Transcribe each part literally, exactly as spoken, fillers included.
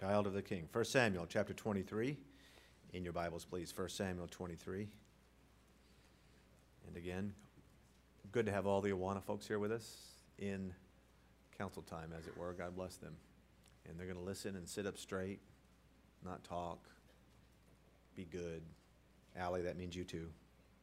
Child of the King. First Samuel chapter twenty-three. In your Bibles, please. First Samuel twenty-three. And again, good to have all the Awana folks here with us in council time, as it were. God bless them. And they're going to listen and sit up straight, not talk, be good. Allie, that means you too.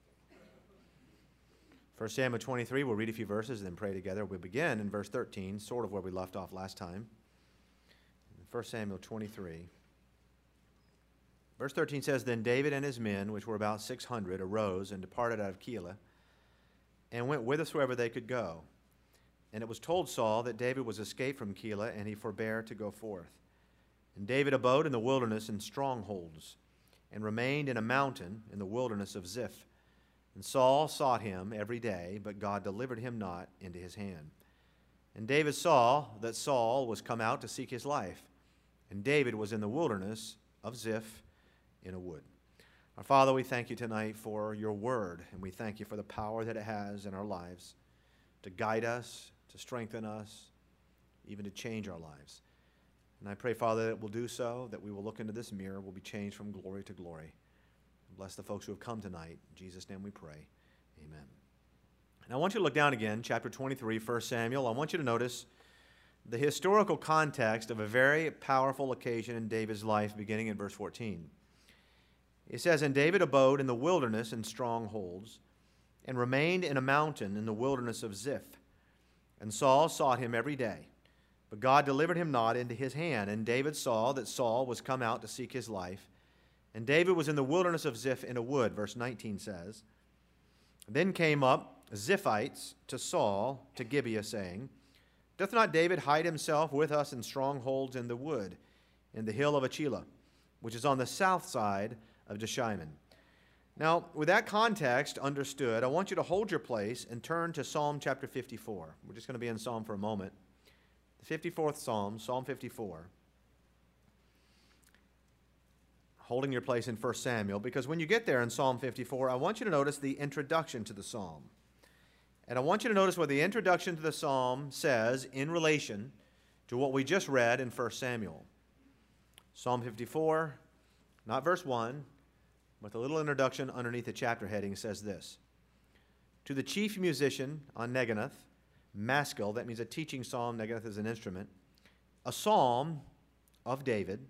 First Samuel twenty-three, we'll read a few verses and then pray together. We'll begin in verse thirteen, sort of where we left off last time. First Samuel twenty-three. Verse thirteen says, Then David and his men, which were about six hundred, arose and departed out of Keilah, and went whithersoever they could go. And it was told Saul that David was escaped from Keilah, and he forbare to go forth. And David abode in the wilderness in strongholds, and remained in a mountain in the wilderness of Ziph. And Saul sought him every day, but God delivered him not into his hand. And David saw that Saul was come out to seek his life, and David was in the wilderness of Ziph in a wood. Our Father, we thank you tonight for your word, and we thank you for the power that it has in our lives to guide us, to strengthen us, even to change our lives. And I pray, Father, that it will do so, that we will look into this mirror, will be changed from glory to glory. Bless the folks who have come tonight. In Jesus' name we pray. Amen. And I want you to look down again, chapter twenty-three, First Samuel. I want you to notice the historical context of a very powerful occasion in David's life, beginning in verse fourteen. It says, And David abode in the wilderness in strongholds, and remained in a mountain in the wilderness of Ziph. And Saul sought him every day, but God delivered him not into his hand. And David saw that Saul was come out to seek his life. And David was in the wilderness of Ziph in a wood, verse nineteen says. Then came up Ziphites to Saul to Gibeah, saying, Doth not David hide himself with us in strongholds in the wood, in the hill of Achilah, which is on the south side of Jeshimon? Now, with that context understood, I want you to hold your place and turn to Psalm chapter fifty-four. We're just going to be in Psalm for a moment. The fifty-fourth Psalm, Psalm fifty-four. Holding your place in First Samuel, because when you get there in Psalm fifty-four, I want you to notice the introduction to the psalm. And I want you to notice what the introduction to the psalm says in relation to what we just read in First Samuel. Psalm fifty-four, not verse one, but the little introduction underneath the chapter heading says this. To the chief musician on Neginoth, Maskil, that means a teaching psalm, Neginoth is an instrument, a psalm of David,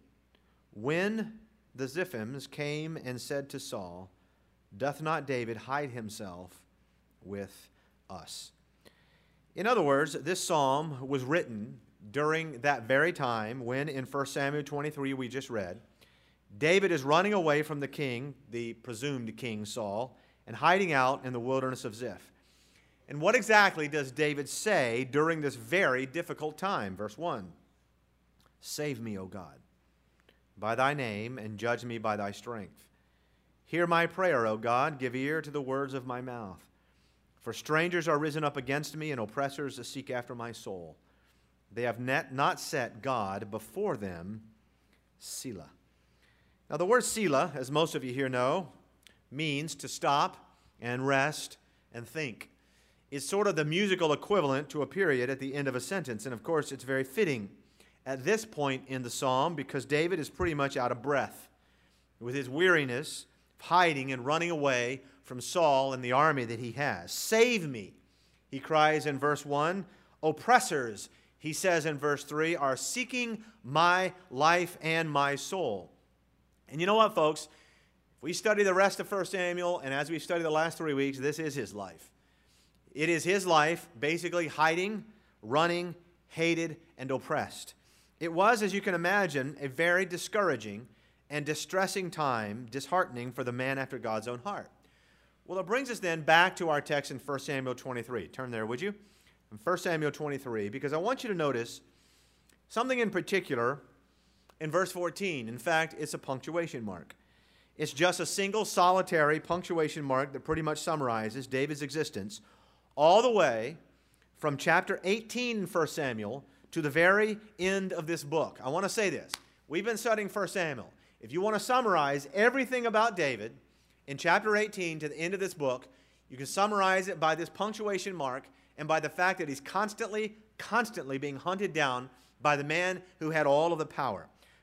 when the Ziphims came and said to Saul, Doth not David hide himself with us? In other words, this psalm was written during that very time when in First Samuel twenty-three we just read, David is running away from the king, the presumed king Saul, and hiding out in the wilderness of Ziph. And what exactly does David say during this very difficult time? Verse one, Save me, O God, by thy name, and judge me by thy strength. Hear my prayer, O God, give ear to the words of my mouth. For strangers are risen up against me, and oppressors seek after my soul. They have not set God before them, Selah. Now the word Selah, as most of you here know, means to stop and rest and think. It's sort of the musical equivalent to a period at the end of a sentence, and of course it's very fitting at this point in the psalm because David is pretty much out of breath with his weariness, hiding and running away from Saul and the army that he has. Save me, he cries in verse one. Oppressors, he says in verse three, are seeking my life and my soul. And you know what, folks? If we study the rest of First Samuel, and as we study the last three weeks, this is his life. It is his life basically hiding, running, hated, and oppressed. It was, as you can imagine, a very discouraging and distressing time, disheartening for the man after God's own heart. Well, it brings us then back to our text in First Samuel twenty-three. Turn there, would you? In First Samuel twenty-three, because I want you to notice something in particular in verse fourteen. In fact, it's a punctuation mark. It's just a single solitary punctuation mark that pretty much summarizes David's existence all the way from chapter eighteen in First Samuel to the very end of this book. I want to say this. We've been studying First Samuel. If you want to summarize everything about David in chapter eighteen to the end of this book, you can summarize it by this punctuation mark and by the fact that he's constantly, constantly being hunted down by the man who had all of the power.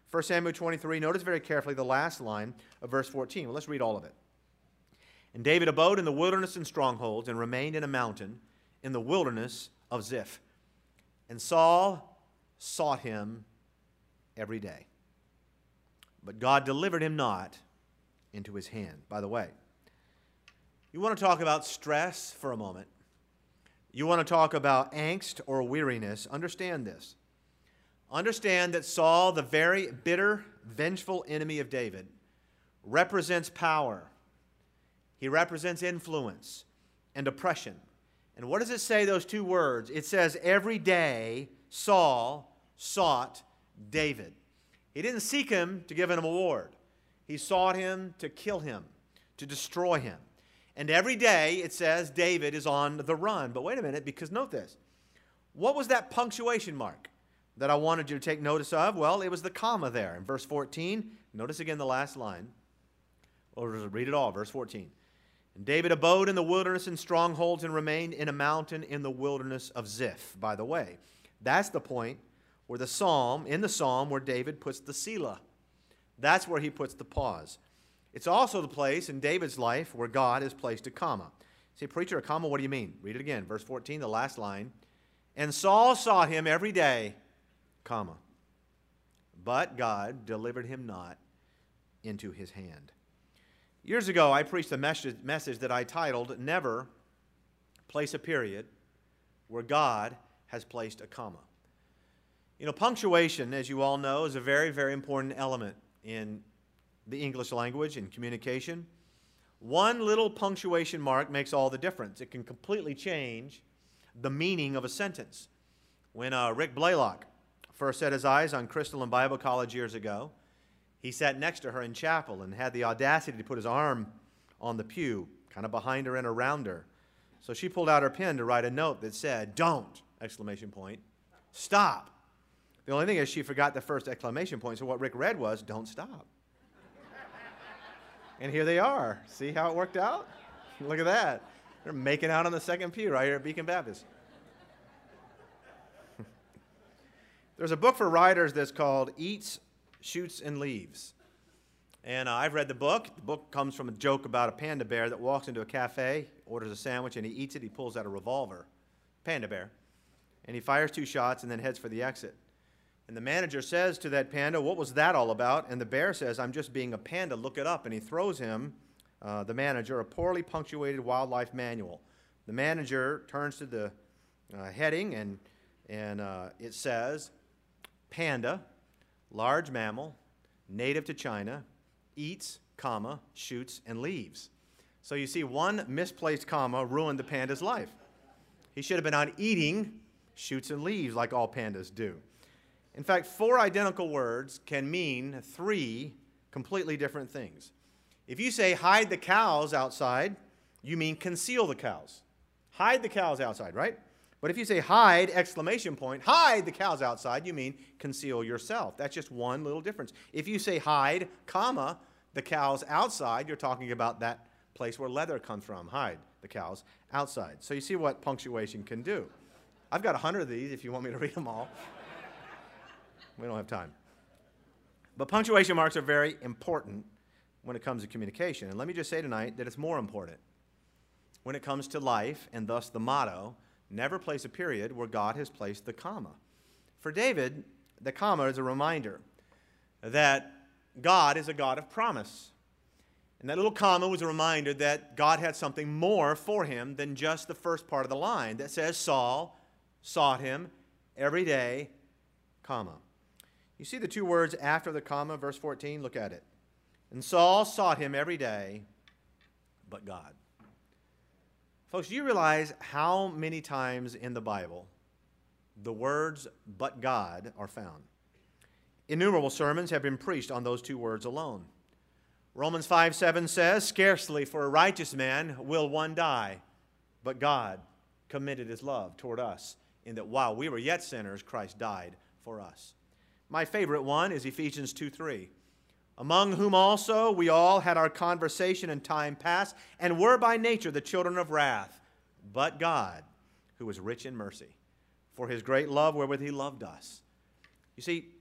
First Samuel twenty-three, notice very carefully the last line of verse fourteen. Well, let's read all of it. And David abode in the wilderness and strongholds and remained in a mountain in the wilderness of Ziph. And Saul sought him every day. But God delivered him not into his hand. By the way, you want to talk about stress for a moment. You want to talk about angst or weariness. Understand this. Understand that Saul, the very bitter, vengeful enemy of David, represents power. He represents influence and oppression. And what does it say, those two words? It says, every day Saul sought David. He didn't seek him to give him an award. He sought him to kill him, to destroy him. And every day, it says, David is on the run. But wait a minute, because note this. What was that punctuation mark that I wanted you to take notice of? Well, it was the comma there. In verse fourteen, notice again the last line. Or read it all, verse fourteen. And David abode in the wilderness and strongholds and remained in a mountain in the wilderness of Ziph. By the way, that's the point where the psalm, in the psalm, where David puts the Selah. That's where he puts the pause. It's also the place in David's life where God has placed a comma. Say, preacher, a comma, what do you mean? Read it again. Verse fourteen, the last line. And Saul sought him every day, comma. But God delivered him not into his hand. Years ago, I preached a message, message that I titled, Never Place a Period Where God Has Placed a Comma. You know, punctuation, as you all know, is a very, very important element in the English language and communication. One little punctuation mark makes all the difference. It can completely change the meaning of a sentence. When uh, Rick Blaylock first set his eyes on Crystal in Bible college years ago, he sat next to her in chapel and had the audacity to put his arm on the pew, kind of behind her and around her. So she pulled out her pen to write a note that said, don't, exclamation point, stop. The only thing is she forgot the first exclamation point, so what Rick read was, don't stop. And here they are. See how it worked out? Look at that. They're making out on the second pew right here at Beacon Baptist. There's a book for writers that's called Eats, Shoots, and Leaves. And uh, I've read the book. The book comes from a joke about a panda bear that walks into a cafe, orders a sandwich, and he eats it. He pulls out a revolver, panda bear, and he fires two shots and then heads for the exit. And the manager says to that panda, what was that all about? And the bear says, I'm just being a panda, look it up. And he throws him, uh, the manager, a poorly punctuated wildlife manual. The manager turns to the uh, heading, and, and uh, it says, panda, large mammal, native to China, eats, comma, shoots, and leaves. So you see, one misplaced comma ruined the panda's life. He should have been on eating, shoots, and leaves like all pandas do. In fact, four identical words can mean three completely different things. If you say hide the cows outside, you mean conceal the cows. Hide the cows outside, right? But if you say hide, exclamation point, hide the cows outside, you mean conceal yourself. That's just one little difference. If you say hide, comma, the cows outside, you're talking about that place where leather comes from. Hide the cows outside. So you see what punctuation can do. I've got a hundred of these if you want me to read them all. We don't have time. But punctuation marks are very important when it comes to communication. And let me just say tonight that it's more important when it comes to life, and thus the motto, never place a period where God has placed the comma. For David, the comma is a reminder that God is a God of promise. And that little comma was a reminder that God had something more for him than just the first part of the line that says, Saul sought him every day, comma. You see the two words after the comma, verse fourteen? Look at it. And Saul sought him every day, but God. Folks, do you realize how many times in the Bible the words but God are found? Innumerable sermons have been preached on those two words alone. Romans five seven says, scarcely for a righteous man will one die, but God commended his love toward us, in that while we were yet sinners, Christ died for us. My favorite one is Ephesians two three. Among whom also we all had our conversation in time past, and were by nature the children of wrath, but God, who is rich in mercy, for his great love wherewith he loved us. You see,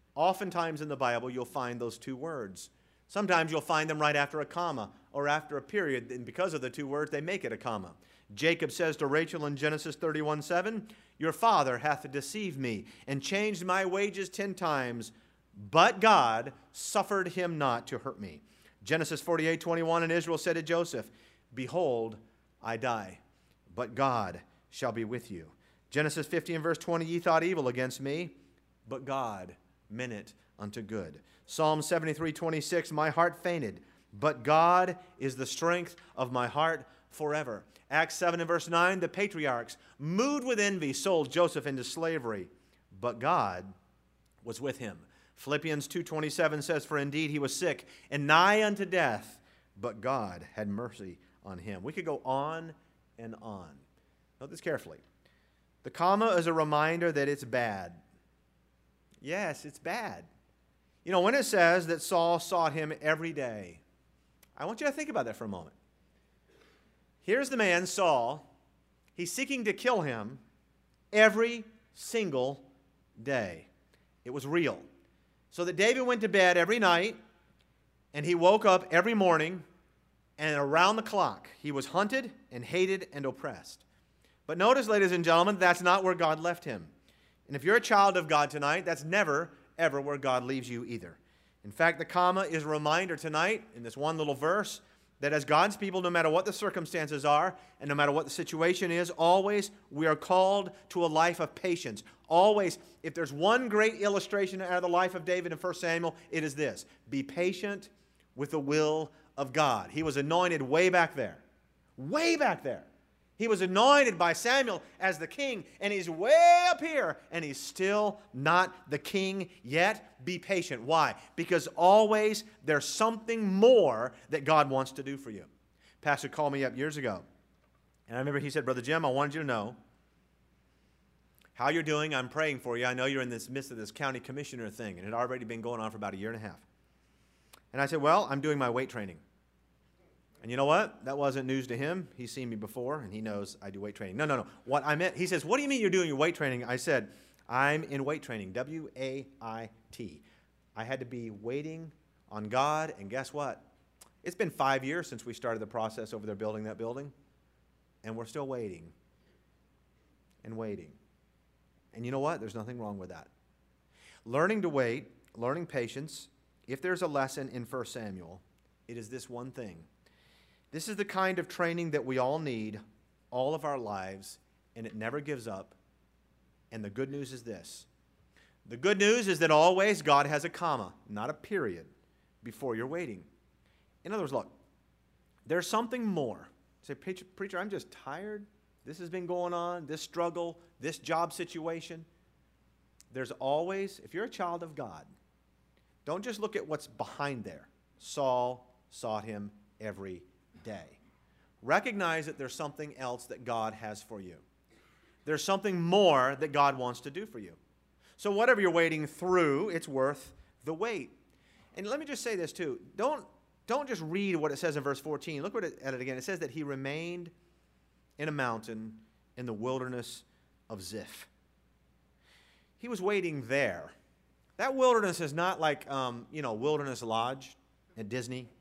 Oftentimes in the Bible, you'll find those two words. Sometimes you'll find them right after a comma or after a period, and because of the two words, they make it a comma. Jacob says to Rachel in Genesis thirty-one seven, "Your father hath deceived me, and changed my wages ten times, but God suffered him not to hurt me." Genesis forty-eight twenty-one, and Israel said to Joseph, "Behold, I die, but God shall be with you." Genesis fifty and verse twenty, "Ye thought evil against me, but God meant it unto good." Psalm seventy-three twenty-six, "My heart fainted, but God is the strength of my heart forever." Acts seven and verse nine, the patriarchs, moved with envy, sold Joseph into slavery, but God was with him. Philippians two twenty-seven says, "For indeed he was sick and nigh unto death, but God had mercy on him." We could go on and on. Note this carefully. The comma is a reminder that it's bad. Yes, it's bad. You know, when it says that Saul sought him every day, I want you to think about that for a moment. Here's the man, Saul. He's seeking to kill him every single day. It was real. So that David went to bed every night, and he woke up every morning, and around the clock, he was hunted and hated and oppressed. But notice, ladies and gentlemen, that's not where God left him. And if you're a child of God tonight, that's never, ever where God leaves you either. In fact, the comma is a reminder tonight, in this one little verse, that as God's people, no matter what the circumstances are, and no matter what the situation is, always we are called to a life of patience. Always, if there's one great illustration out of the life of David in First Samuel, it is this: be patient with the will of God. He was anointed way back there. Way back there. He was anointed by Samuel as the king, and he's way up here, and he's still not the king yet. Be patient. Why? Because always there's something more that God wants to do for you. Pastor called me up years ago, and I remember he said, "Brother Jim, I wanted you to know how you're doing. I'm praying for you. I know you're in this midst of this county commissioner thing," and it had already been going on for about a year and a half. And I said, "Well, I'm doing my weight training." And you know what? That wasn't news to him. He's seen me before, and he knows I do weight training. No, no, no. What I meant, he says, "What do you mean you're doing your weight training?" I said, "I'm in weight training, W A I T. I had to be waiting on God, and guess what? It's been five years since we started the process over there building that building, and we're still waiting and waiting. And you know what? There's nothing wrong with that. Learning to wait, learning patience, if there's a lesson in First Samuel, it is this one thing. This is the kind of training that we all need all of our lives, and it never gives up. And the good news is this. The good news is that always God has a comma, not a period, before you're waiting. In other words, look, there's something more. Say, "Preacher, preacher, I'm just tired. This has been going on, this struggle, this job situation." There's always, if you're a child of God, don't just look at what's behind there. Saul sought him every day. Recognize that there's something else that God has for you. There's something more that God wants to do for you. So whatever you're waiting through, it's worth the wait. And let me just say this too. Don't, don't just read what it says in verse fourteen. Look at it, at it again. It says that he remained in a mountain in the wilderness of Ziph. He was waiting there. That wilderness is not like, um, you know, Wilderness Lodge at Disney.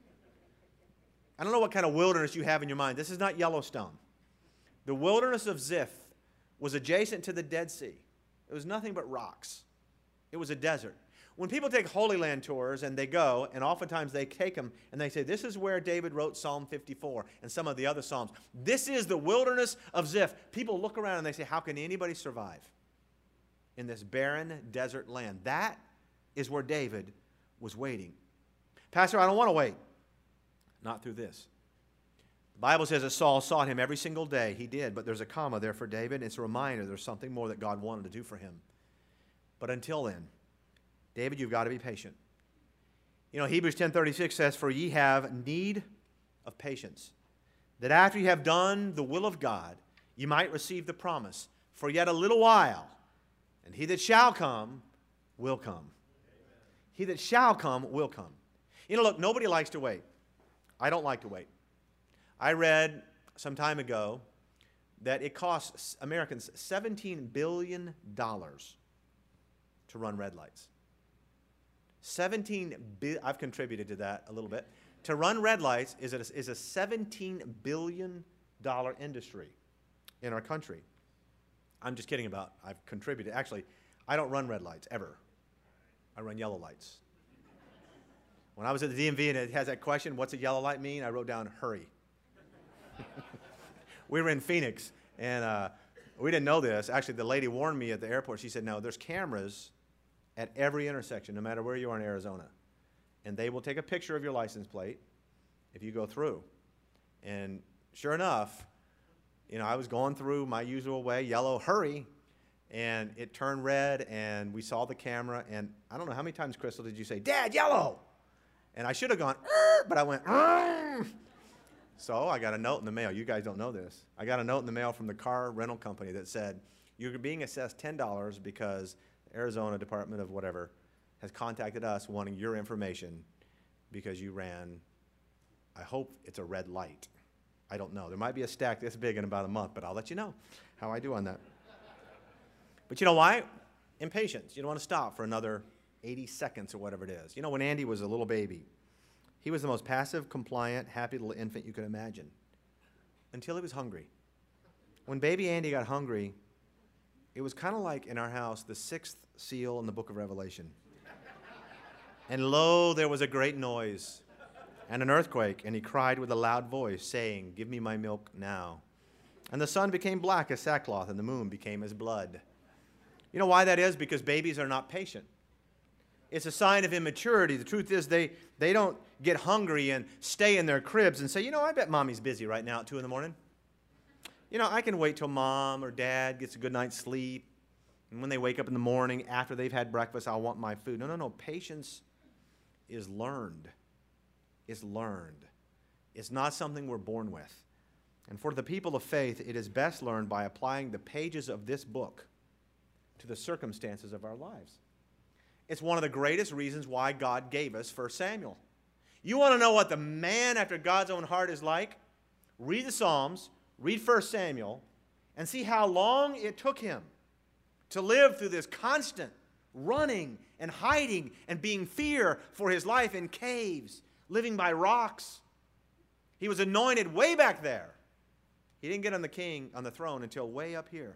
I don't know what kind of wilderness you have in your mind. This is not Yellowstone. The wilderness of Ziph was adjacent to the Dead Sea. It was nothing but rocks. It was a desert. When people take Holy Land tours and they go, and oftentimes they take them and they say, "This is where David wrote Psalm fifty-four and some of the other Psalms. This is the wilderness of Ziph." People look around and they say, "How can anybody survive in this barren desert land?" That is where David was waiting. "Pastor, I don't want to wait." Not through this. The Bible says that Saul sought him every single day. He did, but there's a comma there for David. It's a reminder there's something more that God wanted to do for him. But until then, David, you've got to be patient. You know, Hebrews ten thirty-six says, "For ye have need of patience, that after you have done the will of God, you might receive the promise. For yet a little while, and he that shall come will come." Amen. He that shall come will come. You know, look, nobody likes to wait. I don't like to wait. I read some time ago that it costs Americans seventeen billion dollars to run red lights. seventeen bi- I've contributed to that a little bit. To run red lights is a, is a seventeen billion dollars industry in our country. I'm just kidding about I've contributed. Actually, I don't run red lights ever. I run yellow lights. When I was at the D M V and it has that question, what's a yellow light mean? I wrote down, hurry. We were in Phoenix, and uh, we didn't know this. Actually, the lady warned me at the airport. She said, no, there's cameras at every intersection, no matter where you are in Arizona. And they will take a picture of your license plate if you go through. And sure enough, you know, I was going through my usual way, yellow, hurry, and it turned red, and we saw the camera, and I don't know how many times, Crystal, did you say, Dad, yellow? And I should have gone, but I went, Rrr. So I got a note in the mail. You guys don't know this. I got a note in the mail from the car rental company that said, you're being assessed ten dollars because the Arizona Department of whatever has contacted us wanting your information because you ran, I hope it's a red light. I don't know. There might be a stack this big in about a month, but I'll let you know how I do on that. But you know why? Impatience. You don't want to stop for another eighty seconds or whatever it is. You know, when Andy was a little baby, he was the most passive, compliant, happy little infant you could imagine until he was hungry. When baby Andy got hungry, it was kind of like in our house, the sixth seal in the book of Revelation. And lo, there was a great noise and an earthquake, and he cried with a loud voice, saying, give me my milk now. And the sun became black as sackcloth, and the moon became as blood. You know why that is? Because babies are not patient. It's a sign of immaturity. The truth is they, they don't get hungry and stay in their cribs and say, you know, I bet mommy's busy right now at two in the morning. You know, I can wait till mom or dad gets a good night's sleep. And when they wake up in the morning after they've had breakfast, I'll want my food. No, no, no. Patience is learned. It's learned. It's not something we're born with. And for the people of faith, it is best learned by applying the pages of this book to the circumstances of our lives. It's one of the greatest reasons why God gave us First Samuel. You want to know what the man after God's own heart is like? Read the Psalms, read First Samuel, and see how long it took him to live through this constant running and hiding and being fear for his life in caves, living by rocks. He was anointed way back there. He didn't get on the king, on the throne until way up here.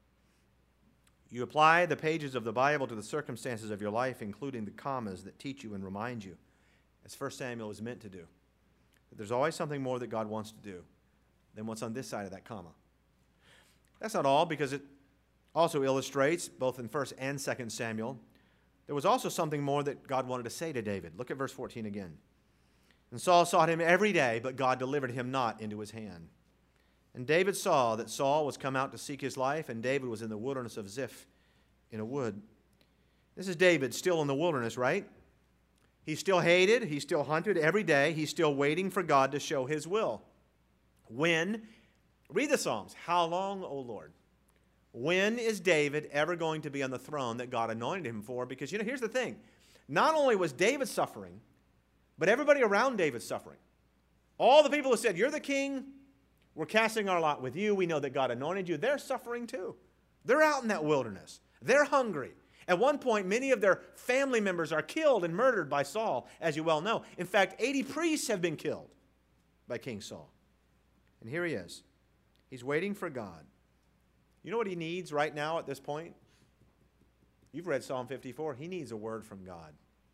You apply the pages of the Bible to the circumstances of your life, including the commas that teach you and remind you, as First Samuel is meant to do. That there's always something more that God wants to do than what's on this side of that comma. That's not all, because it also illustrates, both in First and Second Samuel, there was also something more that God wanted to say to David. Look at verse fourteen again. And Saul sought him every day, but God delivered him not into his hand. And David saw that Saul was come out to seek his life, and David was in the wilderness of Ziph in a wood. This is David still in the wilderness, right? He's still hated. He's still hunted every day. He's still waiting for God to show his will. When, read the Psalms, how long, O Lord? When is David ever going to be on the throne that God anointed him for? Because, you know, here's the thing. Not only was David suffering, but everybody around David's suffering. All the people who said, you're the king, we're casting our lot with you. We know that God anointed you. They're suffering too. They're out in that wilderness. They're hungry. At one point, many of their family members are killed and murdered by Saul, as you well know. In fact, eighty priests have been killed by King Saul. And here he is. He's waiting for God. You know what he needs right now at this point? You've read Psalm fifty-four. He needs a word from God.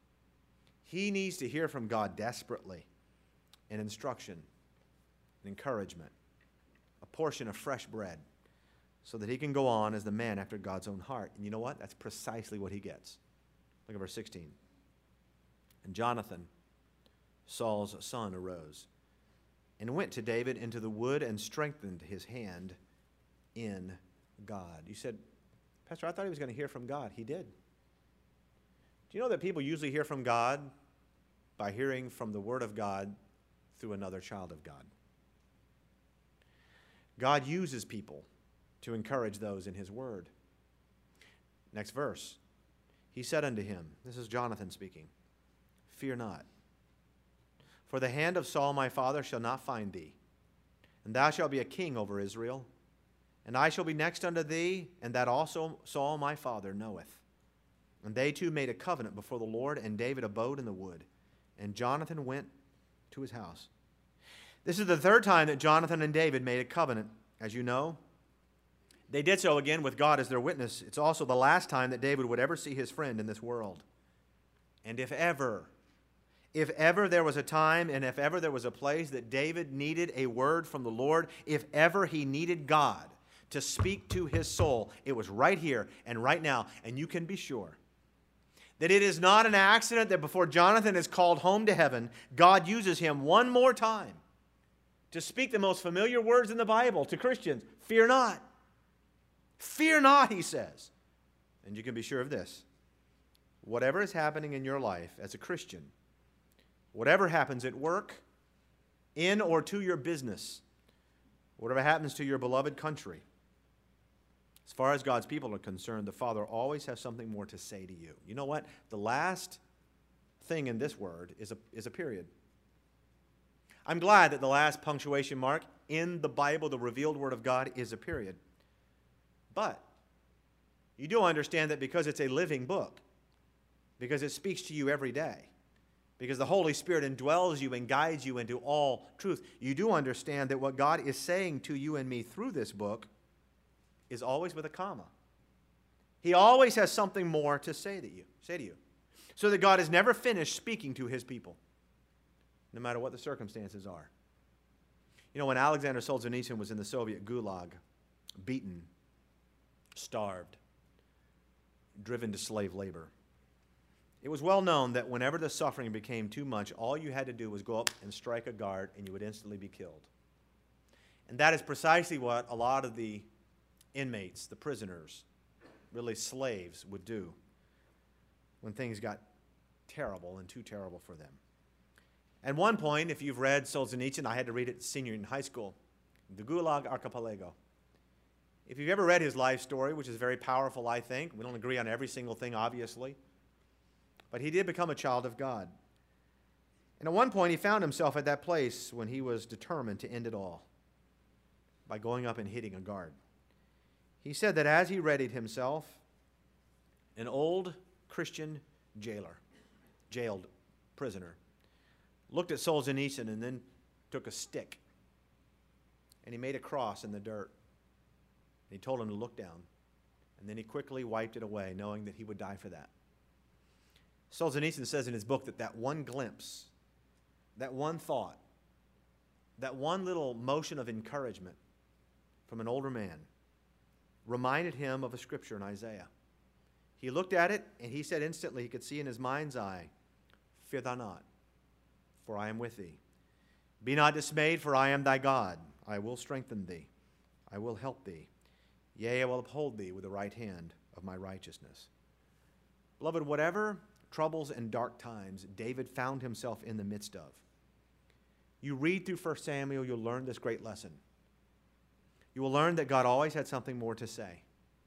He needs to hear from God desperately, an instruction, an encouragement, a portion of fresh bread, so that he can go on as the man after God's own heart. And you know what? That's precisely what he gets. Look at verse sixteen. And Jonathan, Saul's son, arose and went to David into the wood and strengthened his hand in God. You said, Pastor, I thought he was going to hear from God. He did. Do you know that people usually hear from God by hearing from the Word of God through another child of God? God uses people to encourage those in his word. Next verse. He said unto him, this is Jonathan speaking, fear not, for the hand of Saul my father shall not find thee, and thou shalt be a king over Israel, and I shall be next unto thee, and that also Saul my father knoweth. And they two made a covenant before the Lord, and David abode in the wood. And Jonathan went to his house. This is the third time that Jonathan and David made a covenant, as you know. They did so again with God as their witness. It's also the last time that David would ever see his friend in this world. And if ever, if ever there was a time and if ever there was a place that David needed a word from the Lord, if ever he needed God to speak to his soul, it was right here and right now. And you can be sure that it is not an accident that before Jonathan is called home to heaven, God uses him one more time to speak the most familiar words in the Bible to Christians. Fear not. Fear not, he says. And you can be sure of this. Whatever is happening in your life as a Christian, whatever happens at work, in or to your business, whatever happens to your beloved country, as far as God's people are concerned, the Father always has something more to say to you. You know what? The last thing in this word is a, is a period. I'm glad that the last punctuation mark in the Bible, the revealed Word of God, is a period. But you do understand that because it's a living book, because it speaks to you every day, because the Holy Spirit indwells you and guides you into all truth, you do understand that what God is saying to you and me through this book is always with a comma. He always has something more to say to you, say to you, so that God is never finished speaking to his people, no matter what the circumstances are. You know, when Alexander Solzhenitsyn was in the Soviet Gulag, beaten, starved, driven to slave labor, it was well known that whenever the suffering became too much, all you had to do was go up and strike a guard, and you would instantly be killed. And that is precisely what a lot of the inmates, the prisoners, really slaves, would do when things got terrible and too terrible for them. At one point, if you've read Solzhenitsyn, I had to read it senior in high school, The Gulag Archipelago. If you've ever read his life story, which is very powerful, I think, we don't agree on every single thing, obviously, but he did become a child of God. And at one point, he found himself at that place when he was determined to end it all by going up and hitting a guard. He said that as he readied himself, an old Christian jailer, jailed prisoner, looked at Solzhenitsyn and then took a stick and he made a cross in the dirt. He told him to look down, and then he quickly wiped it away, knowing that he would die for that. Solzhenitsyn says in his book that that one glimpse, that one thought, that one little motion of encouragement from an older man reminded him of a scripture in Isaiah. He looked at it, and he said instantly he could see in his mind's eye, "Fear thou not, for I am with thee. Be not dismayed, for I am thy God. I will strengthen thee. I will help thee. Yea, I will uphold thee with the right hand of my righteousness." Beloved, whatever troubles and dark times David found himself in the midst of, you read through First Samuel, you'll learn this great lesson. You will learn that God always had something more to say.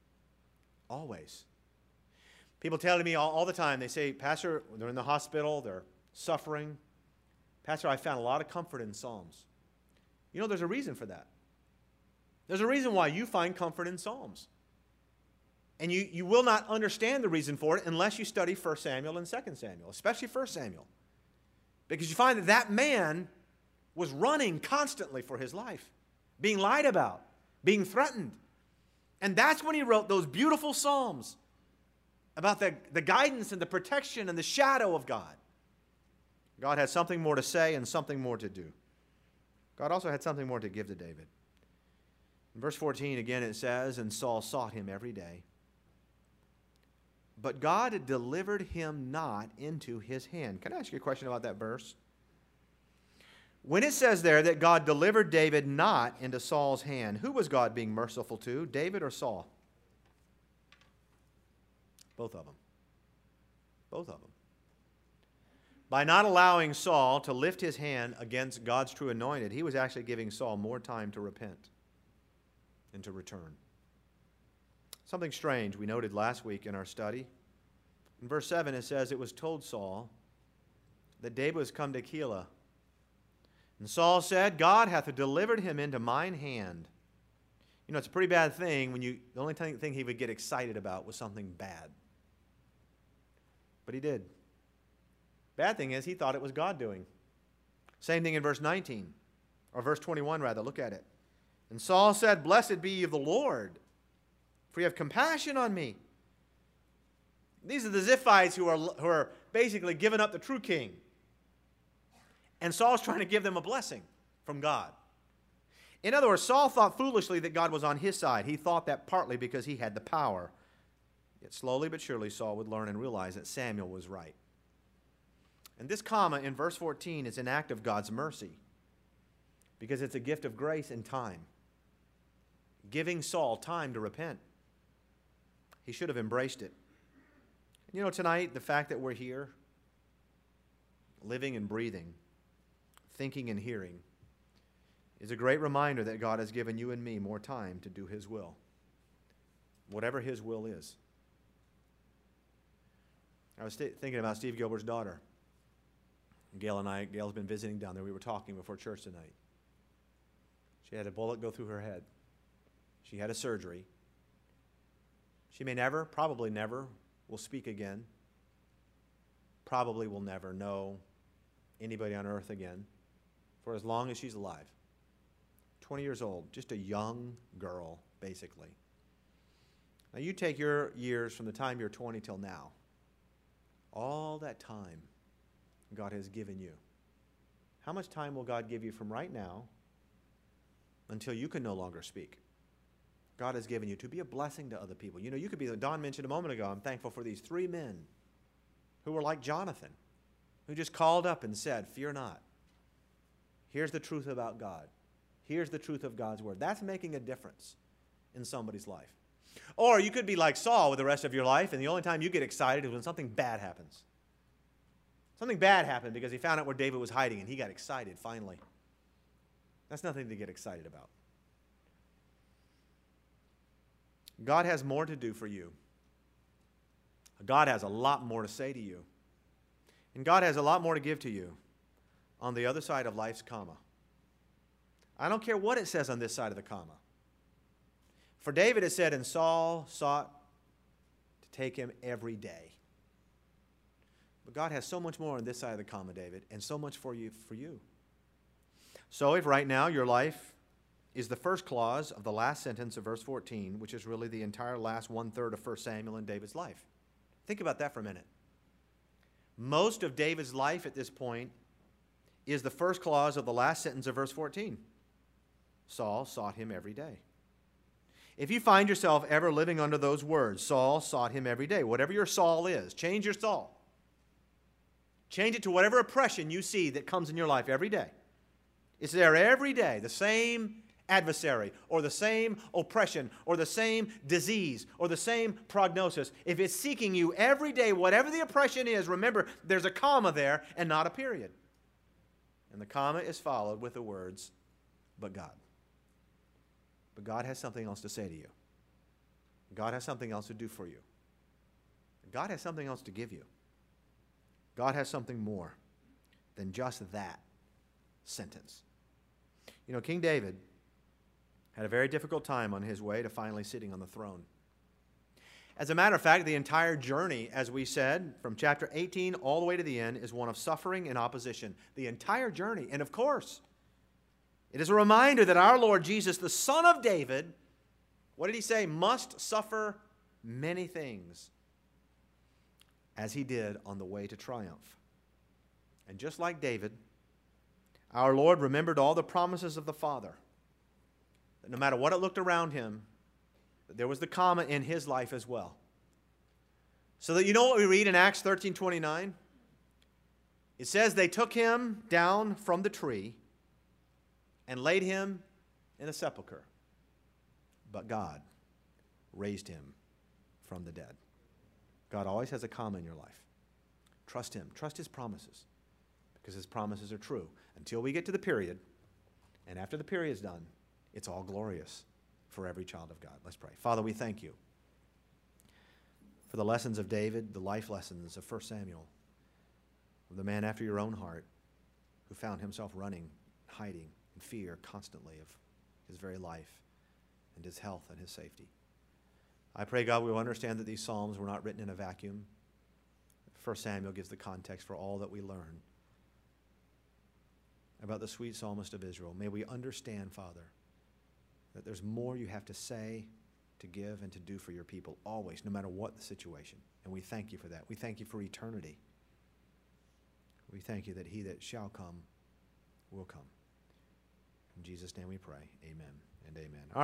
Always. People tell me all, all the time, they say, "Pastor, they're in the hospital, they're suffering. Pastor, I found a lot of comfort in Psalms." You know, there's a reason for that. There's a reason why you find comfort in Psalms. And you, you will not understand the reason for it unless you study First Samuel and Second Samuel, especially First Samuel. Because you find that that man was running constantly for his life, being lied about, being threatened. And that's when he wrote those beautiful Psalms about the, the guidance and the protection and the shadow of God. God had something more to say and something more to do. God also had something more to give to David. In verse fourteen, again, it says, "And Saul sought him every day. But God delivered him not into his hand." Can I ask you a question about that verse? When it says there that God delivered David not into Saul's hand, who was God being merciful to, David or Saul? Both of them. Both of them. By not allowing Saul to lift his hand against God's true anointed, he was actually giving Saul more time to repent and to return. Something strange we noted last week in our study. In verse seven, it says, "It was told Saul that David was come to Keilah. And Saul said, God hath delivered him into mine hand." You know, it's a pretty bad thing when you, the only thing he would get excited about was something bad. But he did. Bad thing is, he thought it was God doing. Same thing in verse nineteen, or verse twenty-one rather. Look at it. And Saul said, "Blessed be ye of the Lord, for you have compassion on me." These are the Ziphites who are, who are basically giving up the true king. And Saul's trying to give them a blessing from God. In other words, Saul thought foolishly that God was on his side. He thought that partly because he had the power. Yet slowly but surely Saul would learn and realize that Samuel was right. And this comma in verse fourteen is an act of God's mercy, because it's a gift of grace and time, giving Saul time to repent. He should have embraced it. You know, tonight, the fact that we're here, living and breathing, thinking and hearing, is a great reminder that God has given you and me more time to do His will, whatever His will is. I was st- thinking about Steve Gilbert's daughter. Gail and I, Gail's been visiting down there. We were talking before church tonight. She had a bullet go through her head. She had a surgery. She may never, probably never, will speak again. Probably will never know anybody on earth again for as long as she's alive. twenty years old, just a young girl, basically. Now you take your years from the time you're twenty till now. All that time God has given you. How much time will God give you from right now until you can no longer speak? God has given you to be a blessing to other people. You know, you could be, Don mentioned a moment ago, I'm thankful for these three men who were like Jonathan, who just called up and said, "Fear not. Here's the truth about God. Here's the truth of God's word." That's making a difference in somebody's life. Or you could be like Saul with the rest of your life, and the only time you get excited is when something bad happens. Something bad happened because he found out where David was hiding, and he got excited finally. That's nothing to get excited about. God has more to do for you. God has a lot more to say to you. And God has a lot more to give to you on the other side of life's comma. I don't care what it says on this side of the comma. For David it said, "And Saul sought to take him every day." But God has so much more on this side of the comma, David, and so much for you. For you. So if right now your life is the first clause of the last sentence of verse fourteen, which is really the entire last one-third of First Samuel in David's life. Think about that for a minute. Most of David's life at this point is the first clause of the last sentence of verse fourteen. Saul sought him every day. If you find yourself ever living under those words, Saul sought him every day, whatever your Saul is, change your Saul. Change it to whatever oppression you see that comes in your life every day. It's there every day, the same adversary or the same oppression or the same disease or the same prognosis. If it's seeking you every day, whatever the oppression is, remember there's a comma there and not a period. And the comma is followed with the words, "But God." But God has something else to say to you. God has something else to do for you. God has something else to give you. God has something more than just that sentence. You know, King David had a very difficult time on his way to finally sitting on the throne. As a matter of fact, the entire journey, as we said, from chapter eighteen all the way to the end, is one of suffering and opposition. The entire journey. And of course, it is a reminder that our Lord Jesus, the Son of David, what did he say? Must suffer many things, as he did on the way to triumph. And just like David, our Lord remembered all the promises of the Father. That no matter what it looked around him, that there was the comma in his life as well. So that you know what we read in Acts thirteen twenty-nine? It says they took him down from the tree and laid him in a sepulcher. But God raised him from the dead. God always has a comma in your life. Trust him. Trust his promises, because his promises are true until we get to the period. And after the period is done, it's all glorious for every child of God. Let's pray. Father, we thank you for the lessons of David, the life lessons of First Samuel, the man after your own heart who found himself running, hiding in fear constantly of his very life and his health and his safety. I pray, God, we will understand that these Psalms were not written in a vacuum. First Samuel gives the context for all that we learn about the sweet psalmist of Israel. May we understand, Father, that there's more you have to say, to give, and to do for your people, always, no matter what the situation. And we thank you for that. We thank you for eternity. We thank you that he that shall come will come. In Jesus' name we pray. Amen and amen. All right.